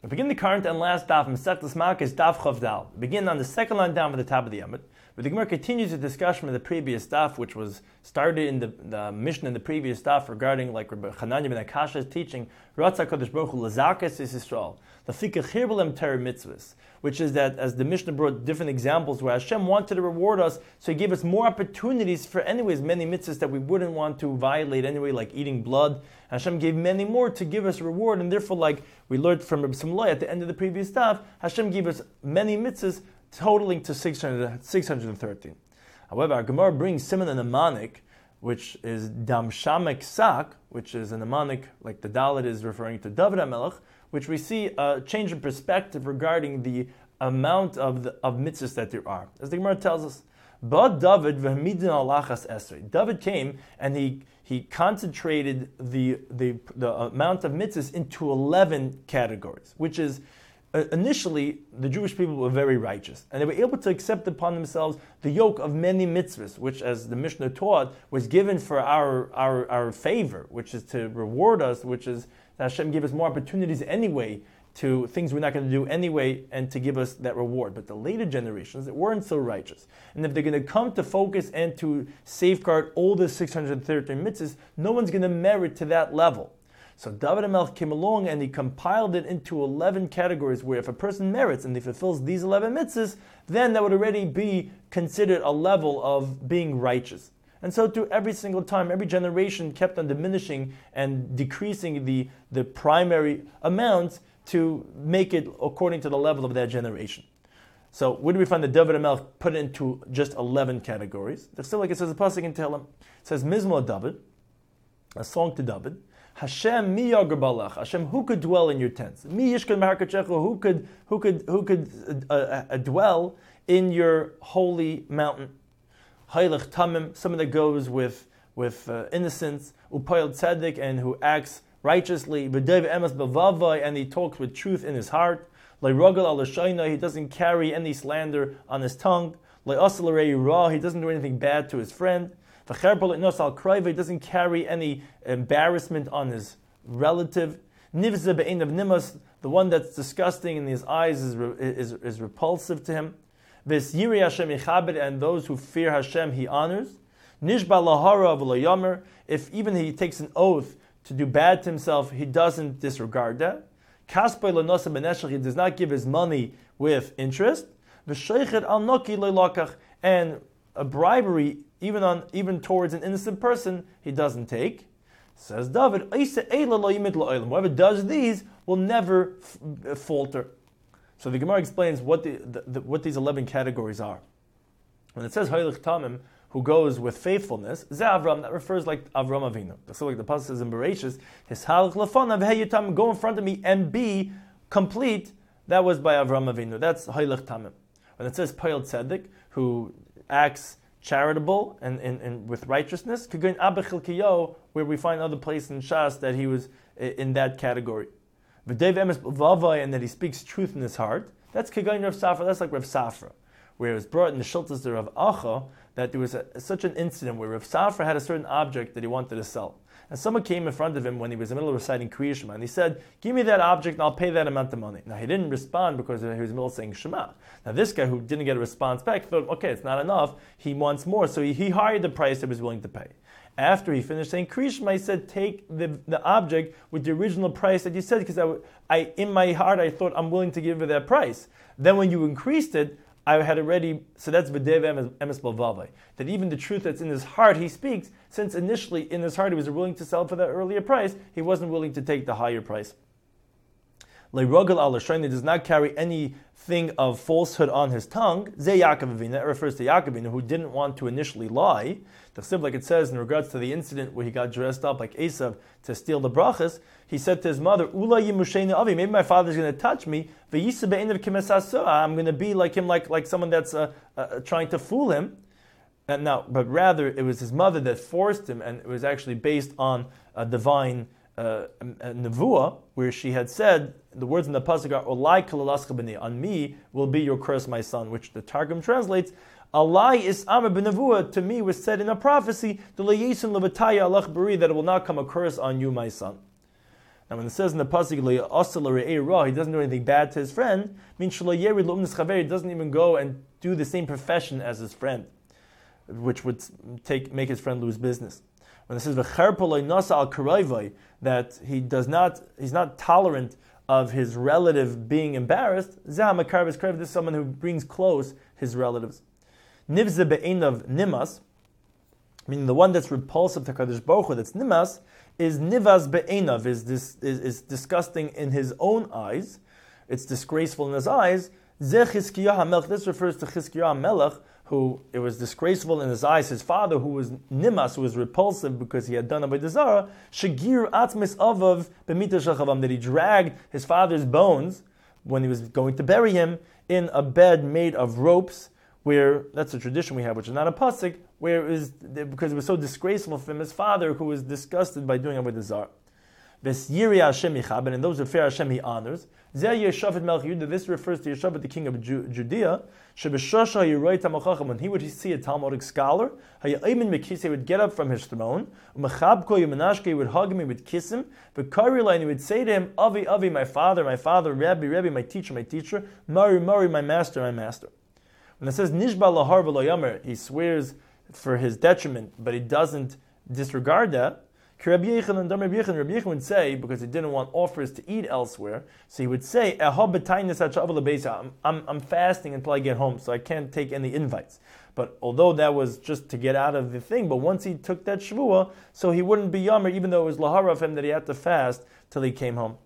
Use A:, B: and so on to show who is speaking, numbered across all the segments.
A: We begin the current and last daf, Masechtas Makos, daf Chav Dal. Begin on the second line down from the top of the Yamud. But the Gemara continues the discussion of the previous daf, which was started in the Mishnah in the previous daf regarding like Rabbi Chananya ben Akash's teaching, Ratzah Kodesh Baruch Hu Lazakas is Yisrael, the Fikach Hirbelem Torah mitzvahs, which is that as the Mishnah brought different examples where Hashem wanted to reward us, so He gave us more opportunities for anyways many mitzvahs that we wouldn't want to violate anyway, like eating blood. Hashem gave many more to give us reward, and therefore, like we learned from Rabbi Simlai at the end of the previous daf, Hashem gave us many mitzvahs totaling to 613. However, our Gemara brings Siman a mnemonic, which is Dam Shamek Sak, which is a mnemonic, like the Dalet is referring to David HaMelech, which we see a change in perspective regarding the amount of mitzvahs that there are. As the Gemara tells us, But David v'hamidin alachas esrei. David came and he concentrated the amount of mitzvahs into 11 categories, which is initially the Jewish people were very righteous, and they were able to accept upon themselves the yoke of many mitzvahs, which, as the Mishnah taught, was given for our favor, which is to reward us, which is that Hashem gave us more opportunities anyway to things we're not going to do anyway, and to give us that reward. But the later generations that weren't so righteous, and if they're going to come to focus and to safeguard all the 613 mitzvahs, no one's going to merit to that level. So David HaMelech came along and he compiled it into 11 categories where if a person merits and he fulfills these 11 mitzvahs, then that would already be considered a level of being righteous. And so to every single time, every generation kept on diminishing and decreasing the primary amounts to make it according to the level of that generation. So where do we find that David HaMelech put it into just 11 categories? There's still, like it says, a pasuk in Tehillim. It says, Mizmor David, a song to David. Hashem mi yager balach. Hashem, who could dwell in your tents? Mi yishkan mehar, who could dwell in your holy mountain? Haylech tamim, someone that goes with innocence. Upayel tzedek, and who acts righteously. V'dev emes b'vavai, and he talks with truth in his heart. Le'rogel al l'shayna, he doesn't carry any slander on his tongue. Le'asal rei ra, he doesn't do anything bad to his friend. He doesn't carry any embarrassment on his relative. Nivze be'einav nimas, the one that's disgusting in his eyes is repulsive to him. Vis yiri Hashem yichabed, and those who fear Hashem he honors. Nishba lahara v'lo yomer, if even he takes an oath to do bad to himself, he doesn't disregard that. Kaspay l'nosa b'neshach, he does not give his money with interest. V'sheichet al noki le'lakach, and a bribery even towards an innocent person, he doesn't take. Says David, whoever does these will never falter. So the Gemara explains what these 11 categories are. When it says Haylech Tamim, who goes with faithfulness, Ze Avram, that refers like Avram Avinu. So like the pasuk says in Bereshis, His Halach Lafanav Hey Yatam, go in front of me and be complete. That was by Avram Avinu. That's Haylech Tamim. When it says Payel Tzedek, who acts charitable and with righteousness, where we find other places in Shas that he was in that category. And that he speaks truth in his heart. That's Kagain Rav Safra. That's like Rav Safra, where it was brought in the Shultas of Rav Acha that there was such an incident where Rav Safra had a certain object that he wanted to sell. And someone came in front of him when he was in the middle of reciting Kriya Shema, and he said, give me that object and I'll pay that amount of money. Now he didn't respond because he was in the middle of saying Shema. Now this guy who didn't get a response back thought, okay, it's not enough, he wants more, so he hired the price that he was willing to pay. After he finished saying Kriya Shema, he said, take the object with the original price that you said, because I in my heart I thought I'm willing to give you that price. Then when you increased it, I had already, so that's B'dev Emes B'vavai, that even the truth that's in his heart he speaks, since initially in his heart he was willing to sell for that earlier price, he wasn't willing to take the higher price. Le'rogel al l'shayna, does not carry anything of falsehood on his tongue. Ze Yaakov Avinu, that refers to Yaakov Avinu, who didn't want to initially lie. Like it says in regards to the incident where he got dressed up like Esav to steal the brachas, he said to his mother, Ula yimushayna avi, maybe my father's going to touch me. I'm going to be like him, like someone that's trying to fool him. And now, but rather it was his mother that forced him, and it was actually based on a divine nevuah, where she had said, the words in the pasuk are, Olai kalalascha b'nei, on me will be your curse, my son, which the Targum translates, Alai is Amr b'nevuah, to me was said in a prophecy, that it will not come a curse on you, my son. And when it says in the pasuk, he doesn't do anything bad to his friend, means he doesn't even go and do the same profession as his friend, which would make his friend lose business. When it says that he's not tolerant of his relative being embarrassed, this is someone who brings close his relatives. Nivze be'einav nimas, meaning the one that's repulsive to Kadosh Baruch Hu, that's nimas, is nivaz be'einav, is disgusting in his own eyes. It's disgraceful in his eyes. This refers to Chizkiyahu HaMelech, who it was disgraceful in his eyes. His father, who was nimas, who was repulsive because he had done Avodah Zarah, shagir atzmis avav b'mita shachavam, that he dragged his father's bones when he was going to bury him in a bed made of ropes, where that's a tradition we have, which is not a pasuk, where it was because it was so disgraceful from his father, who was disgusted by doing Avodah Zarah. Ves yiri Hashem yichab, and in those who fear Hashem he honors. Zeh Yeshavet Melech Yehuda. This refers to Yeshavet, the king of Judea. Shebeshosha Yeroi Tamachacham. When he would see a Talmudic scholar, Hayaimin Mekisei would get up from his throne. Umechabko Yemenashke would hug him, he would kiss him. V'karila, and he would say to him, Avi, Avi, my father, Rabbi, Rabbi, my teacher, Mari, Mari, my master, my master. When it says Nishba lahar v'lo yamer, he swears for his detriment, but he doesn't disregard that. Rabbi Yechon would say, because he didn't want offers to eat elsewhere, so he would say, I'm fasting until I get home, so I can't take any invites. But although that was just to get out of the thing, but once he took that shvuah, so he wouldn't be yamer, even though it was lahara of him that he had to fast till he came home.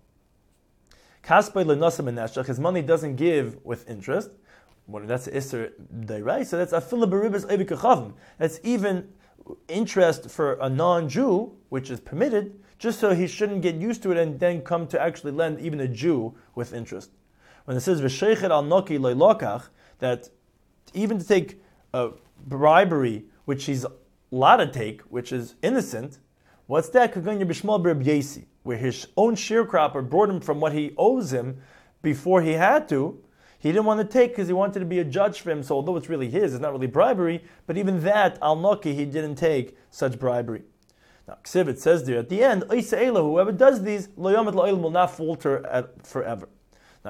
A: His money doesn't give with interest. Well, that's Isser Deirai, so that's Afila Beribas Evikachavim. That's even interest for a non-Jew, which is permitted, just so he shouldn't get used to it and then come to actually lend even a Jew with interest. When it says V'sheichet al noki leilokach, that even to take a bribery, which he's allowed to take, which is innocent, what's that? Where his own sharecropper brought him from what he owes him before he had to. He didn't want to take because he wanted to be a judge for him. So although it's really his, it's not really bribery. But even that, al-Noki, he didn't take such bribery. Now, Ksiv, it says there at the end, whoever does these, lo yomet la'olam, will not falter forever. Now,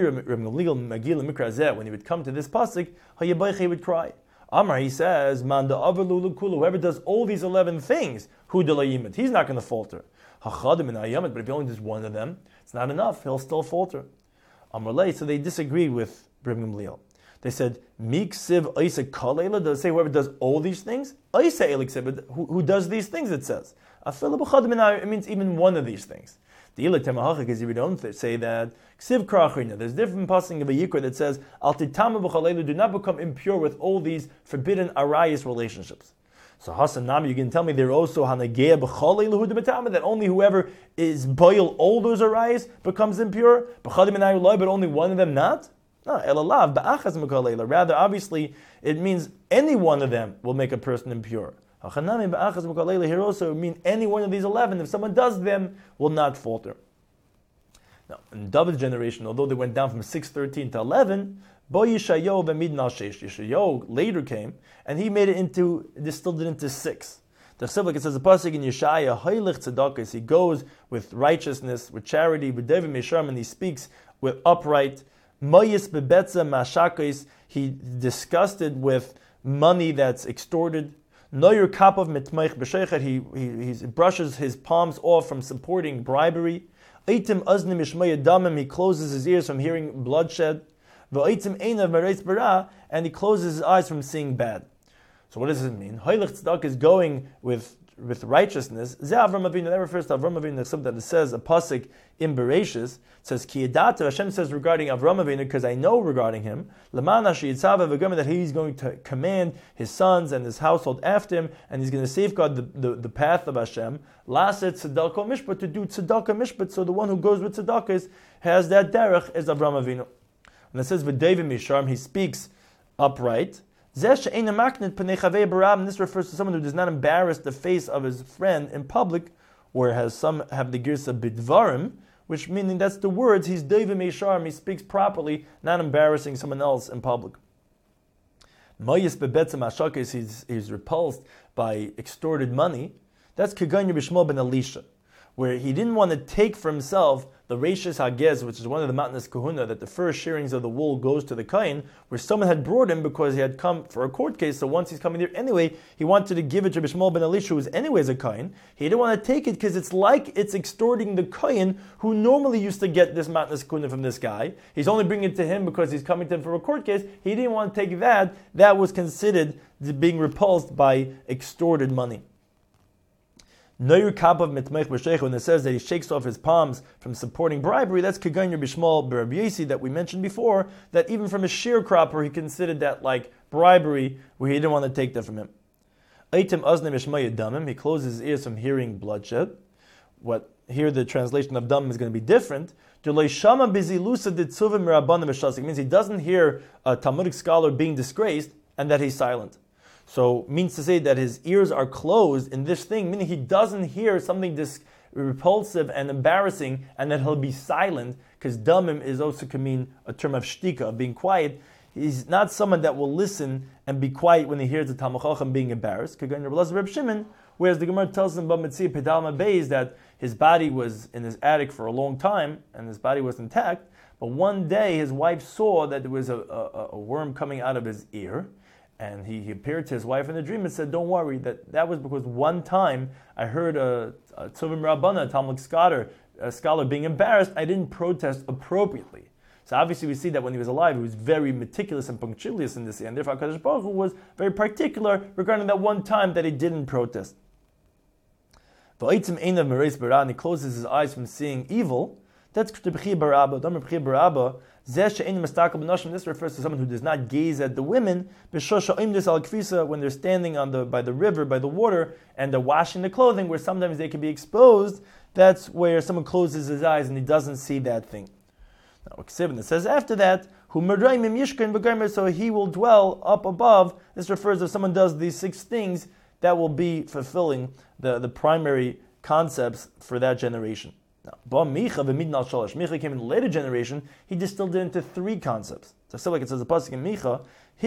A: when he would come to this pasuk, he would cry. Amar, he says, whoever does all these 11 things, he's not going to falter. But if he only does one of them, it's not enough. He'll still falter. So they disagreed with Reb Gamliel. They said, Miksiv Oisa Kalela, does it say whoever does all these things? Oisa Eliksiv, who does these things, it says. It means even one of these things. The Ilik Temahach, because you don't say that, Ksiv Krachrina, there's different passing of a Yikra that says, Al Titama B'Chalelu, do not become impure with all these forbidden arayis relationships. So Hasan Nami, you can tell me they're also Hanagea B'Chalelu Hudamatama, that only whoever is boil all those arayis becomes impure, but only one of them not? No, Elalav, Ba'achas Mekalela. Rather, obviously, it means any one of them will make a person impure. Hachanami Ba'achas Mekalela, here also mean any one of these 11, if someone does them, will not falter. Now, in David's generation, although they went down from 613 to 11, Yeshayahu later came, and he made it distilled it into 6. The Chesed, like it says, the pasuk in Yeshaya, Hoylech Tzedakos, he goes with righteousness, with charity, with Devim Mesharm, and he speaks with upright. Moyis bebetza mashakos, he disgusted with money that's extorted. Noyer kapav mitmeich b'shechet, he brushes his palms off from supporting bribery. Eitim aznim yishmaya damim, he closes his ears from hearing bloodshed. V'eitim einav mereis bara, and he closes his eyes from seeing bad. So what does it mean? Hoylech tzedakah is going with righteousness. Ze Avram Avinu, that refers to Avram Avinu, something that it says, a pasuk in Bereshis, it says, Ki yadata, Hashem says regarding Avram Avinu, because I know regarding him, Lamana sheyitzava v'gama, that he's going to command his sons and his household after him, and he's going to safeguard the path of Hashem. Laset tzedakah mishpat, to do tzedakah mishpat, so the one who goes with tzedakah has that derech, is Avram Avinu. And it says, V'devim misharm, he speaks upright. This refers to someone who does not embarrass the face of his friend in public, or some have the girsa bidvarim, which meaning that's the words, he's devim esharm, he speaks properly, not embarrassing someone else in public. Mayis bebetzim ashakis, he's repulsed by extorted money. That's Kaganya Bishmo ben Elisha. where he didn't want to take for himself the Reishis Hagez, which is one of the Matnas Kahuna, that the first shearings of the wool goes to the Kain, where someone had brought him because he had come for a court case, so once he's coming there anyway, he wanted to give it to Bishmal ben Elisha, who is anyways a Kain. He didn't want to take it because it's like it's extorting the Kain, who normally used to get this Matnas Kahuna from this guy. He's only bringing it to him because he's coming to him for a court case. He didn't want to take that. That was considered being repulsed by extorted money. When it says that he shakes off his palms from supporting bribery, that's Kagain Bishmal Barabiesi that we mentioned before, that even from a sharecropper he considered that like bribery, where he didn't want to take that from him. He closes his ears from hearing bloodshed. Here the translation of Damim is going to be different. It means he doesn't hear a Talmudic scholar being disgraced and that he's silent. So means to say that his ears are closed in this thing, meaning he doesn't hear something repulsive and embarrassing, and that he'll be silent, because damim is also can mean a term of shtika, of being quiet. He's not someone that will listen and be quiet when he hears the Talmud Chacham being embarrassed. Reb Shimon, whereas the Gemara tells him that his body was in his attic for a long time and his body was intact, but one day his wife saw that there was a worm coming out of his ear. And he appeared to his wife in a dream and said, "Don't worry, that was because one time I heard a Tzuvim Rabbana, a Talmud scholar being embarrassed. I didn't protest appropriately." So obviously we see that when he was alive, he was very meticulous and punctilious in this, and therefore HaKadosh Baruch Hu was very particular regarding that one time that he didn't protest. And he closes his eyes from seeing evil. That's B'chi Barabba. This refers to someone who does not gaze at the women when they're standing by the river, by the water, and they're washing the clothing, where sometimes they can be exposed. That's where someone closes his eyes and he doesn't see that thing. Now, it says after that, so he will dwell up above. This refers to if someone does these 6 things, that will be fulfilling the primary concepts for that generation. Now, Micha came in the later generation, he distilled it into 3 concepts. So like it says the pasuk in Micha,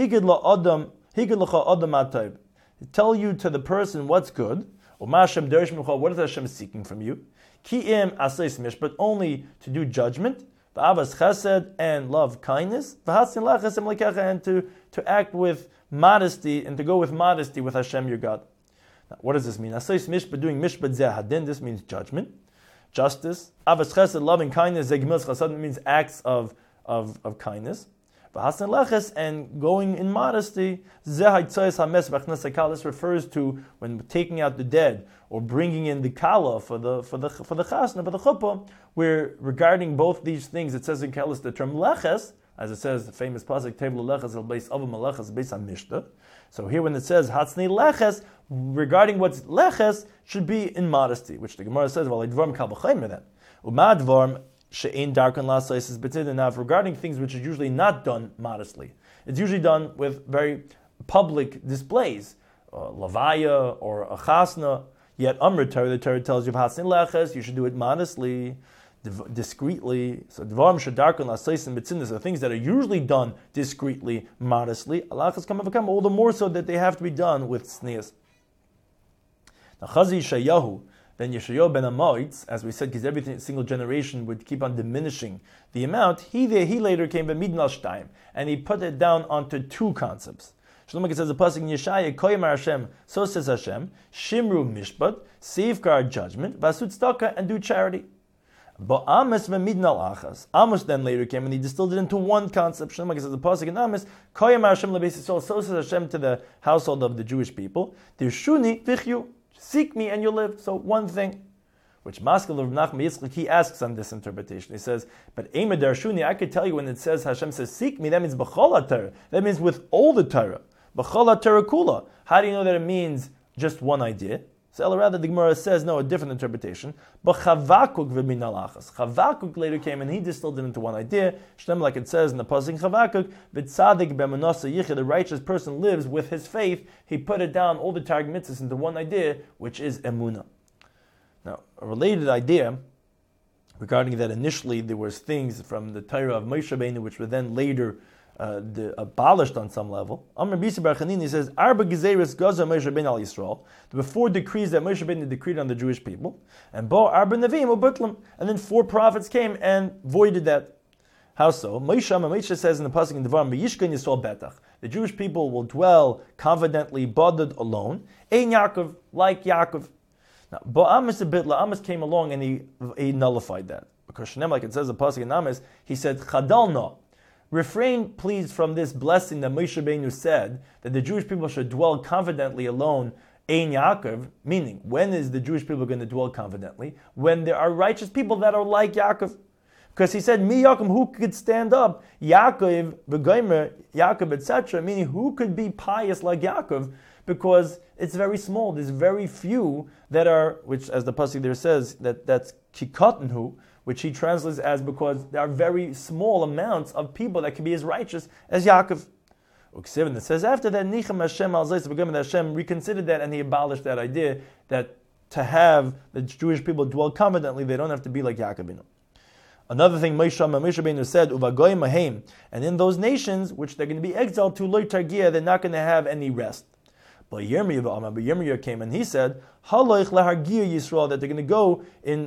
A: Higid Adam Atayb. Tell you to the person what's good, what is Hashem seeking from you? Ki'im asais mishpat, only to do judgment, v'avas chesed, and love kindness, and to act with modesty, and to go with modesty with Hashem your God. Now, what does this mean? Asais mishpat, doing mishpat zeh hadin, this means judgment. Justice. Avas chesed, loving kindness, zegimil chesed, means acts of kindness. V'hasan leches, and going in modesty. This refers to when taking out the dead or bringing in the kala for the chasna, for the chuppah. Where regarding both these things, it says in Kalas the term leches, as it says the famous pasuk tevlu leches el beis avam leches beis hamishta. So here when it says hatsnei leches, regarding what's leches should be in modesty, which the Gemara says, well, dvarm kal b'chayim that. Umadvarm she'ein darkan lasais is b'tidin. Now, regarding things which are usually not done modestly, it's usually done with very public displays, lavaya or a chasna. Yet Amrit Torah, the Torah tells you hasin leches, you should do it modestly, discreetly. So dvarm she'darkan lasais and b'tidin, so things that are usually done discreetly, modestly, alachas come all the more so that they have to be done with sneas. Now, Chazi Yeshayahu, then Yeshayahu ben Amoitz, as we said, because every single generation would keep on diminishing the amount, he later came by Midnal Shtaim, and he put it down onto 2 concepts. Shlomo says the pasuk in Yeshaya, Koyamar Hashem, so says Hashem, Shimru Mishpat, safeguard judgment, Vasut Tzedakah, and do charity. But Amos v'midnal achas. Amos then later came and he distilled it into 1 concept. Shlomo says the pasuk in Amos, Koyamar Hashem lebeis Yisrael, so says Hashem to the household of the Jewish people, Dirshuni v'chyu. Seek me and you'll live. So 1 thing, which Maskil of Nachman Yitzchak, he asks on this interpretation. He says, but Eimad Darshuni, I could tell you when it says Hashem says seek me, that means B'chol Torah. That means with all the Torah. B'chol Torah kula. How do you know that it means just 1 idea? So rather the Gemara says, no, a different interpretation. But Chavakuk v'minal achas. Chavakuk later came and he distilled it into 1 idea. Shem, like it says in the pasuk Chavakuk, v'tzadik b'manasa yichid, the righteous person lives with his faith. He put it down, all the Targum mitzvahs, into 1 idea, which is emunah. Now, a related idea regarding that initially there was things from the Torah of Moshe Rabbeinu, which were then later abolished on some level. Amr Bisi Bar Chanini says, Arba Gezeres Gaza Moshe Rabbeinu al Yisrael, the 4 decrees that Moshe Rabbeinu decreed on the Jewish people, and Bo Arba Neviim Ubutlam, and then 4 prophets came and voided that. How so? Moshe says in the pasuk in Devarim, Yishkan Yisrael Betach, the Jewish people will dwell confidently, boded alone, Ein Yaakov, like Yaakov. Now, Bo Amos Amos came along and he nullified that. Because Shneim, like it says in the pasuk in Amos, he said, Chadal no. Refrain, please, from this blessing that Moshe Rabbeinu said, that the Jewish people should dwell confidently alone, Ein Yaakov, meaning, when is the Jewish people going to dwell confidently? When there are righteous people that are like Yaakov. Because he said, Mi Yaakov, who could stand up? Yaakov, V'gomer, Yaakov, etc., meaning who could be pious like Yaakov? Because it's very small. There's very few that are, which as the pasuk there says, that's kikotenhu, which he translates as because there are very small amounts of people that can be as righteous as Yaakov. Uksivin, it says after that, Nichem Hashem al Zayis V'gomer, Hashem reconsidered that and he abolished that idea that to have the Jewish people dwell confidently, they don't have to be like Yaakov. Another thing Moshe Rabbeinu said, Uvagoyim Mahem, and in those nations which they're going to be exiled to, Lo Targia, they're not going to have any rest. But Yirmiyah came and he said, Haloich lahargia Yisrael, that they're going to go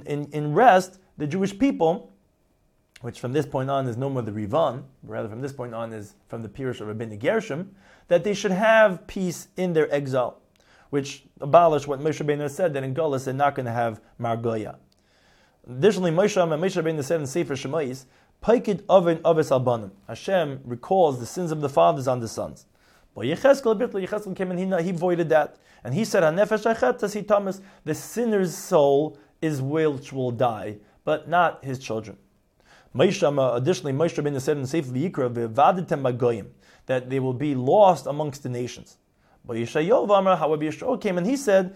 A: in rest, the Jewish people, which from this point on is no more the Rivan, rather from this point on is from the Pirush of Rabbeinu Gershom, that they should have peace in their exile, which abolished what Moshe Rabbeinu said, that in Galus they're not going to have Margoya. Additionally, Moshe Rabbeinu said in Sefer Shemais, Paikid Oven Oves Albanim. Hashem recalls the sins of the fathers on the sons. But Yechezkel came and he voided that. And he said, HaNefesh Achetas Hitamas, the sinner's soul is which will die, but not his children. Additionally, Moshe Rabbeinu said in Sefer V'yikra, V'vaditem Magoyim, that they will be lost amongst the nations. But Yeshayahu, however, Yeshua came and he said,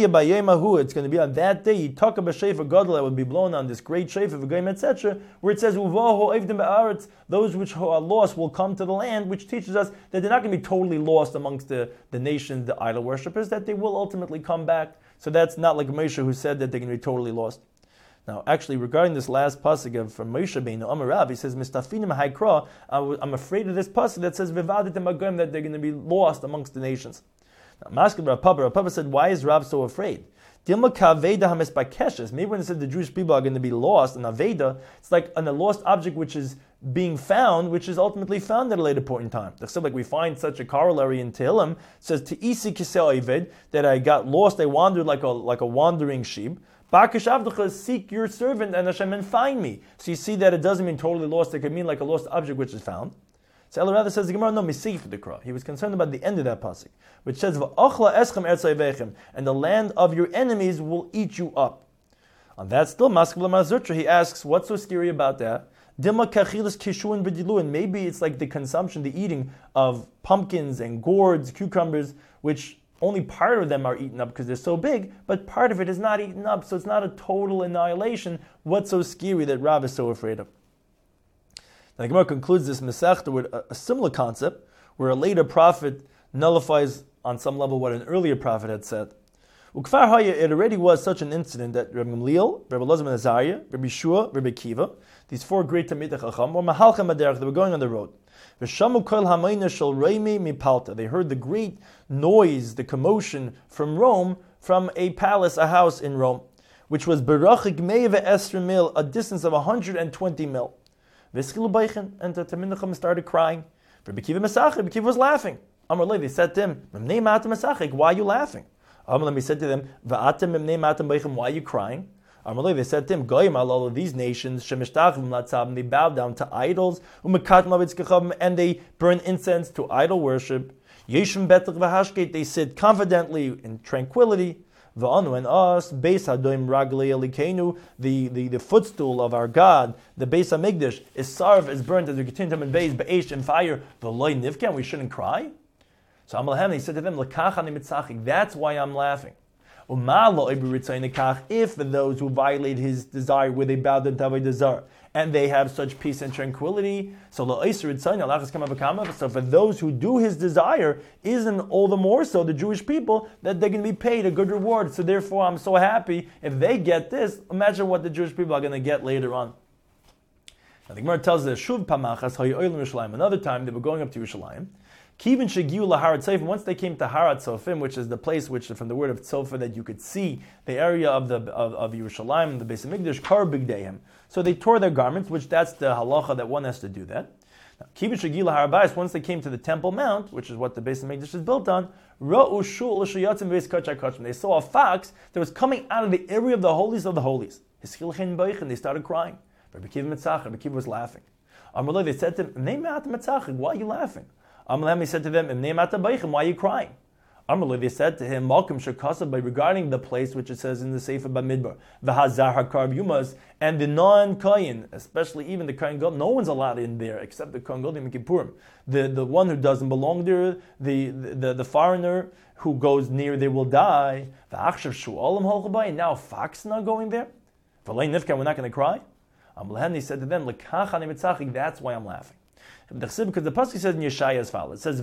A: it's going to be on that day, you talk about Shefer Gadol that would be blown on this great Shefer, V'goyim, etc., where it says, those which are lost will come to the land, which teaches us that they're not going to be totally lost amongst the nations, the idol worshippers, that they will ultimately come back. So that's not like Moshe who said that they're going to be totally lost. Now, actually, regarding this last pasuk from Moshe Rabbeinu Amar Rav, he says, "Mistafinim haikra." I'm afraid of this pasuk that says "V'vaditem magom," that they're going to be lost amongst the nations. Now, Masked Rav Papa said, "Why is Rav so afraid?" Maybe when it said the Jewish people are going to be lost in Aveda, it's like a lost object which is being found, which is ultimately found at a later point in time. So like we find such a corollary in Tehillim, it says Te'isi kiseh oved, that I got lost, I wandered like a wandering sheep. Seek your servant and Hashem and find me. So you see that it doesn't mean totally lost, it can mean like a lost object which is found. So El Rather says the Gemara, no, Misif the Kra. He was concerned about the end of that pasuk, which says, V'achla eschem erzayvechem, and the land of your enemies will eat you up. On that still, Maskevla Mazutra, he asks, what's so scary about that? Dima kachilas kishuin b'diluin. Maybe it's like the consumption, the eating of pumpkins and gourds, cucumbers, which only part of them are eaten up because they're so big, but part of it is not eaten up, so it's not a total annihilation. What's so scary that Rav is so afraid of? Now, the Gemara concludes this Masechta with a similar concept, where a later prophet nullifies on some level what an earlier prophet had said. Ukfar Haya, it already was such an incident that Rabbi Gamliel, Rabbi Elazar ben Azariah, Rabbi Shua, Rabbi Kiva, these 4 great Talmidei Chacham, were mahalchem aderech, they were going on the road. V'shamu kol hamayna shel Reimi mipalta. They heard the great noise, the commotion from Rome, from a palace, a house in Rome, which was berachik mei ve'esrim mil, a distance of 120 mil. V'eschilu beichen, and the Talmidei Chacham started crying. Rabbi Kiva Mesachik, Rabbi Kiva was laughing. Amar lei, they said to him, Memnei matam Mesachik, why are you laughing? Amar lei said to them, V'atem memnei matam beichen, why are you crying? They said to him, Goyim al all of these nations, they bow down to idols, and they burn incense to idol worship. They sit confidently in tranquility. And us, the footstool of our God, the Beis HaMikdash, is burnt as we continue to beis be'esh and fire. We shouldn't cry. So he said to them, that's why I'm laughing. If those who violate his desire, where they bow down to Avodah Zarah, and they have such peace and tranquility, so for those who do his desire, isn't all the more so the Jewish people that they're going to be paid a good reward. So therefore, I'm so happy if they get this. Imagine what the Jewish people are going to get later on. Now the Gemara tells us Shuv Pamachas Hayolim Yerushalayim. Another time they were going up to Yerushalayim. Kivin Shegiu Laharat Tzofim. Once they came to Harat Tzofim, which is the place which, from the word of Tzofa, that you could see the area of Yerushalayim, the Beis Hamikdash, Kar Bigdeihem. So they tore their garments, which that's the halacha that one has to do that. Kivin Shegiu Laharat Bayis. Once they came to the Temple Mount, which is what the Beis Hamikdash is built on, Ra'u Shul L'Shayatzim Beis Kachai Kachim. They saw a fox that was coming out of the area of the holies of the holies. And they started crying. Rabbi Kiva was laughing. They said to him, why are you laughing? He said to them, why are you crying? They said to him, regarding the place which it says in the Sefer Bamidbar, and the non-Kohen, especially even the Kohen Gadol, no one's allowed in there except the Kohen Gadol in Kippurim. The one who doesn't belong there, the foreigner who goes near there will die. And now a fox is not going there? We're not going to cry? He said to them, that's why I'm laughing. Because the pasuk says in Yeshaya as follows. It says,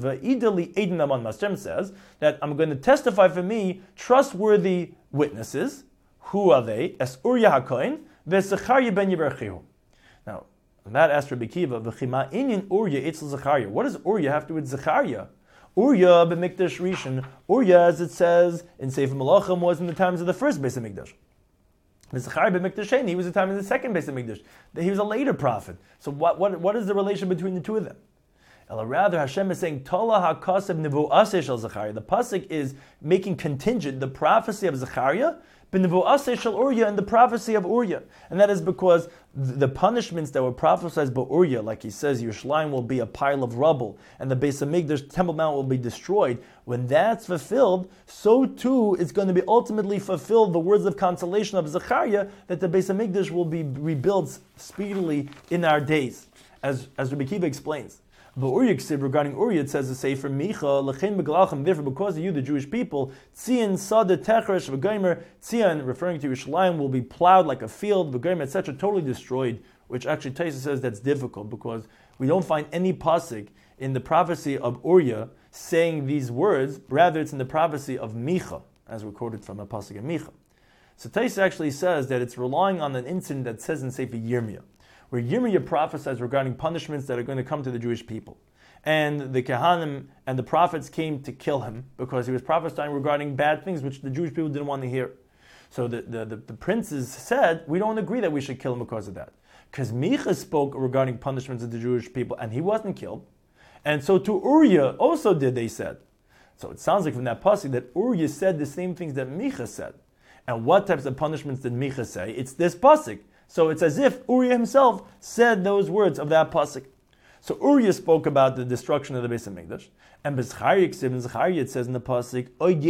A: Mashem says that I'm going to testify for me trustworthy witnesses. Who are they? Es Uriah HaKohen, ve'Zechariah ben Yeberchihu. Now, that asked Rabbi Kiva, V'chima inyan Uriah etzel Zechariah. What does Uriah have to do with Zechariah? Uriah b'mikdash rishon. Uriah, as it says in Sefer Malachim, was in the times of the first Beis Hamikdash. Zechariah ben Mikdash Sheni, he was the time of the second Beis Hamikdash. He was a later prophet. So what is the relation between the two of them? Rather, Hashem is saying, Tola ha'kasev nevu'aseh shel Zechariah. The pasuk is making contingent the prophecy of Zechariah, b'nevu'aseh shel Uriah, and the prophecy of Uriah. And that is because the punishments that were prophesied by Uriah, like he says, Yerushalayim will be a pile of rubble, and the Beis Hamikdash, Temple Mount, will be destroyed. When that's fulfilled, so too it's going to be ultimately fulfilled the words of consolation of Zechariah, that the Beis Hamikdash will be rebuilt speedily in our days, as Rabbi Kiva explains. But Uriah, regarding Uriah, it says the Sefer Micha, L'chein Begalachem, therefore because of you, the Jewish people, Tzion Sada Techresh V'Gomer, Tzion, referring to Yerushalayim, will be plowed like a field, V'Gomer, etc., totally destroyed, which actually Taisa says that's difficult, because we don't find any pasuk in the prophecy of Uriah saying these words, rather it's in the prophecy of Micha, as recorded from a pasuk of Micha. So Taisa actually says that it's relying on an incident that says in Sefer Yirmiyah, where Yirmiyah prophesies regarding punishments that are going to come to the Jewish people. And the Kehanim and the prophets came to kill him because he was prophesying regarding bad things which the Jewish people didn't want to hear. So the princes said, we don't agree that we should kill him because of that. Because Micha spoke regarding punishments of the Jewish people and he wasn't killed. And so to Uriah also did, they said. So it sounds like from that pasuk that Uriah said the same things that Micha said. And what types of punishments did Micha say? It's this pasuk. So it's as if Uriah himself said those words of that pasuk. So Uriah spoke about the destruction of the Beis Hamikdash, and Zechariah it says in the pasuk,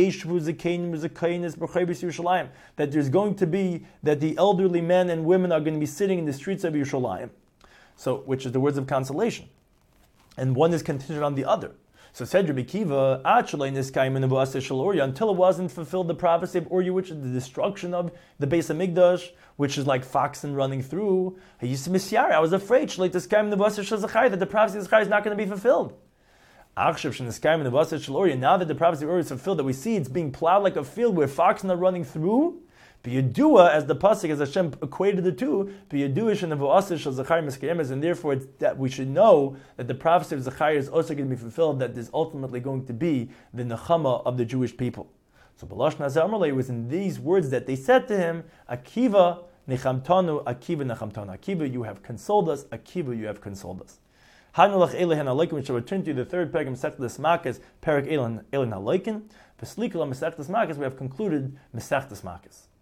A: that there's going to be that the elderly men and women are going to be sitting in the streets of Yerushalayim. So, which is the words of consolation, and one is contingent on the other. So said Rabbi Kiva, until it wasn't fulfilled the prophecy of Uriah, which is the destruction of the Beis Hamikdash, which is like oxen running through. I was afraid that the prophecy of Zechariah is not going to be fulfilled. Now that the prophecy of Uriah is fulfilled, that we see it's being plowed like a field where oxen are running through, B'yadua, as the pasuk, as Hashem equated the two, B'yadua shenevu'aseh shel Zechariah miskayemes, and therefore it's that we should know that the prophecy of Zechariah is also going to be fulfilled, that is ultimately going to be the nechama of the Jewish people. So B'lashon hazeh amar lei, it was in these words that they said to him, Akiva nechamtanu, Akiva nechamtanu. Akiva, you have consoled us. Akiva, you have consoled us. Hanulach Elehen Haleikin, which shall return to the third parak of Masechtas Makkos, Parak Elehen Haleikin. V'slikul Masechtas Makkos, we have concluded Masechtas Makkos.